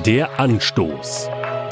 Der Anstoß.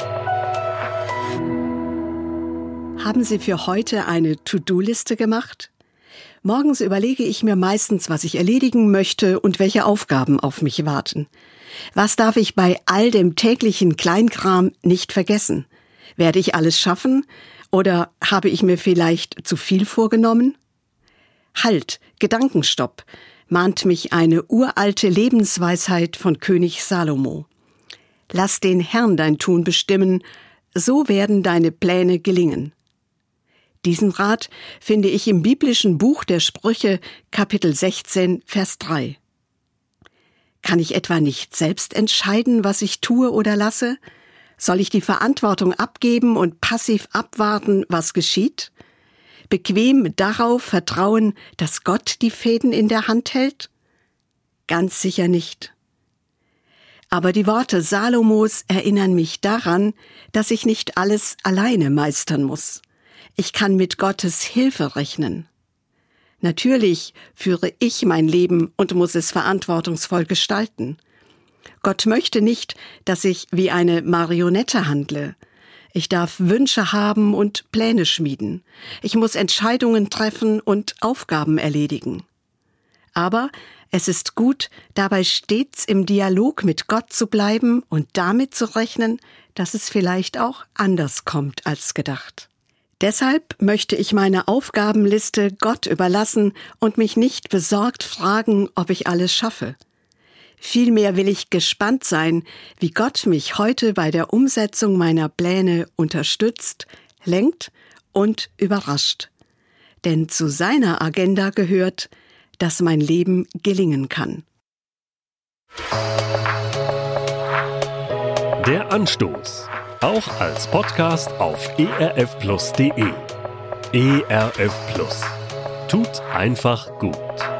Haben Sie für heute eine To-Do-Liste gemacht? Morgens überlege ich mir meistens, was ich erledigen möchte und welche Aufgaben auf mich warten. Was darf ich bei all dem täglichen Kleinkram nicht vergessen? Werde ich alles schaffen oder habe ich mir vielleicht zu viel vorgenommen? Halt, Gedankenstopp, mahnt mich eine uralte Lebensweisheit von König Salomo. Lass den Herrn dein Tun bestimmen, so werden deine Pläne gelingen. Diesen Rat finde ich im biblischen Buch der Sprüche, Kapitel 16, Vers 3. Kann ich etwa nicht selbst entscheiden, was ich tue oder lasse? Soll ich die Verantwortung abgeben und passiv abwarten, was geschieht? Bequem darauf vertrauen, dass Gott die Fäden in der Hand hält? Ganz sicher nicht. Aber die Worte Salomos erinnern mich daran, dass ich nicht alles alleine meistern muss. Ich kann mit Gottes Hilfe rechnen. Natürlich führe ich mein Leben und muss es verantwortungsvoll gestalten. Gott möchte nicht, dass ich wie eine Marionette handle. Ich darf Wünsche haben und Pläne schmieden. Ich muss Entscheidungen treffen und Aufgaben erledigen. Aber es ist gut, dabei stets im Dialog mit Gott zu bleiben und damit zu rechnen, dass es vielleicht auch anders kommt als gedacht. Deshalb möchte ich meine Aufgabenliste Gott überlassen und mich nicht besorgt fragen, ob ich alles schaffe. Vielmehr will ich gespannt sein, wie Gott mich heute bei der Umsetzung meiner Pläne unterstützt, lenkt und überrascht. Denn zu seiner Agenda gehört, dass mein Leben gelingen kann. Der Anstoß. Auch als Podcast auf erfplus.de. ERF Plus. Tut einfach gut.